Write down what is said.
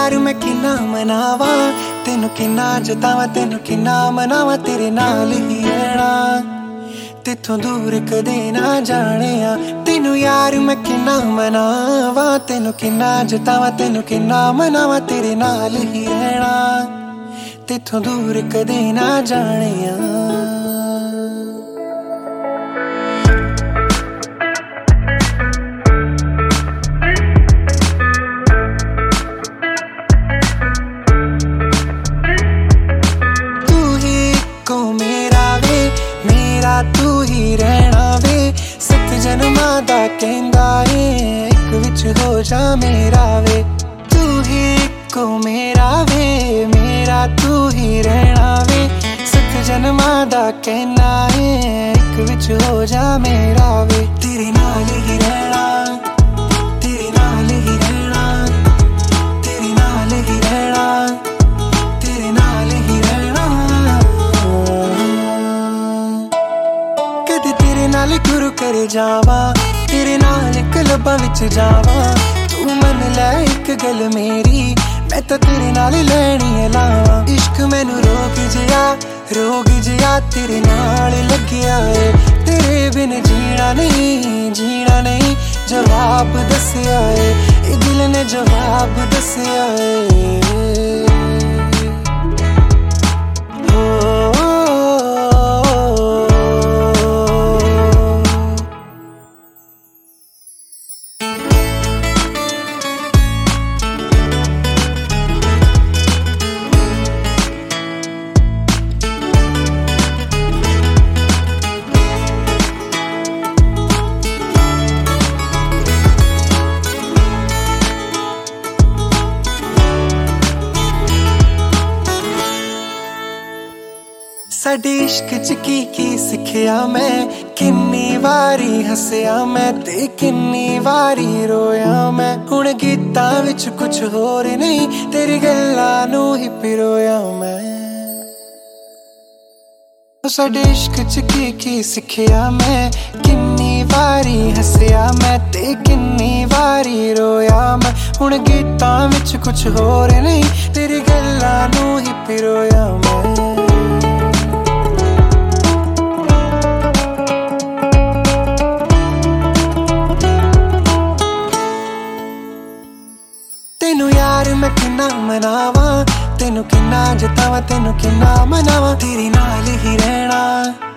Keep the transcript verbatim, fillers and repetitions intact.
यार मैं किन्ना मनावा, तेनू किन्ना जतावा, तेनू किन्ना मनावा, तेरे नाल ही रहना, तेथों दूर कदे ना जाने आ। तेनू यार मैं किन्ना मनावा, तेनू किन्ना जतावा, तेनू किन्ना मनावा, तेरे नाल ही रहना, तेथों दूर कदे ना जाने आ। तू ही रहना वे सत जन्मां दा कहंदा ए, इक विच हो जा मेरा वे। तू ही को मेरा वे, मेरा तू ही रहना वे सत जन्मां दा कहना ए, इक विच हो जा मेरा वे। तेरे नाल ही रहना, तेरे नाल ही रहना, तेरे नाल ही रहना, तेरे नाल ही रहना। तेरे नाल गुरु कर जावा, तेरे नाल क्लबां विच जावा, तू मन लै इक गल मेरी, मैं तां तेरे नाल लैनी है लावा। इश्क मैनू रोग जिया, रोग जिया तेरे नाल लग्या है, तेरे बिन जीना नहीं, जीना नहीं, जवाब दस्या है, ए दिल ने जवाब दस्या है। साडे इश्क च की की सिखिया मैं, किन्नी वारी हसया मैं ते किन्नी वारी रोया मैं। हुण गीतां विच कुछ होर नहीं, तेरी गल्लां नू ही पिरोया मैं। साडे इश्क च की की सिखिया मैं, किन्नी वारी हसया मैं ते किन्नी वारी रोया मैं। हुण गीतां विच कुछ होर नहीं, तेरी गल्लां नू ही पिरोया मैं। तेनू यार मैं किन्ना मनावा, तेनू किन्ना जतावा, तेनू किन्ना मनावा, तेरे नाल ही रहना।